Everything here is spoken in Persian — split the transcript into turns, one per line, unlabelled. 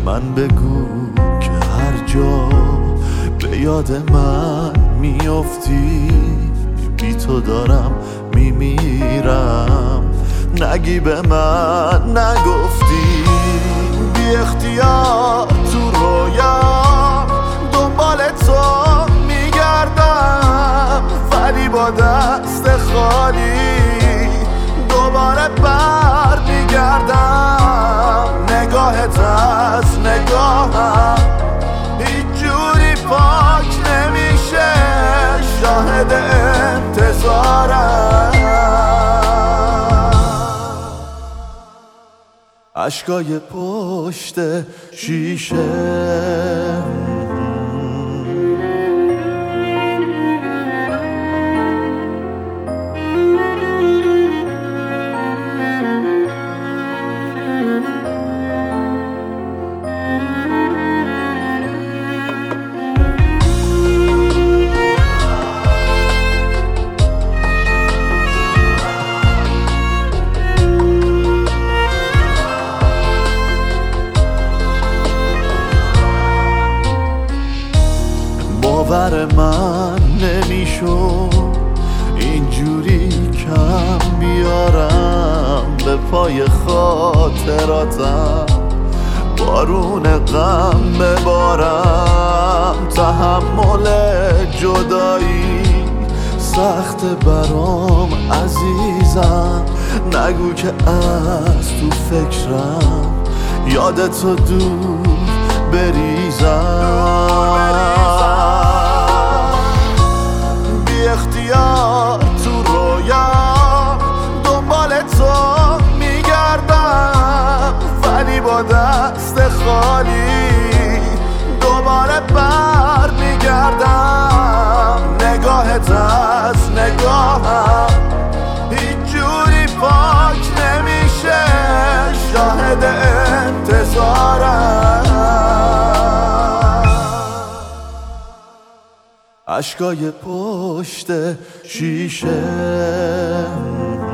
من بگو که هر جا به یاد من میافتی بی تو دارم میمیرم. نگی به من نگفتی بی اختیار تو رویا دنبال تو میگردم، ولی با دست خالی دوباره بر میگردم. نگاهت از نگاهم هیچ جوری پاک نمیشه، شاهد انتظارم. اشکای پشت شیشه باور من نمیشد اینجوری کم بیارم به پای خاطراتم، بارون غم ببارم. تحمل جدایی سخت برام عزیزم، نگو که از تو فکرم یادتو دور بریزم. بی اختیار تو رویا دنبال تو میگردم، ولی با دست خالی دوباره بر میگردم. نگاهت از نگاهم هیچ جوری پاک نمیشه، شاهد انتظارم. اشکای پشت شیشه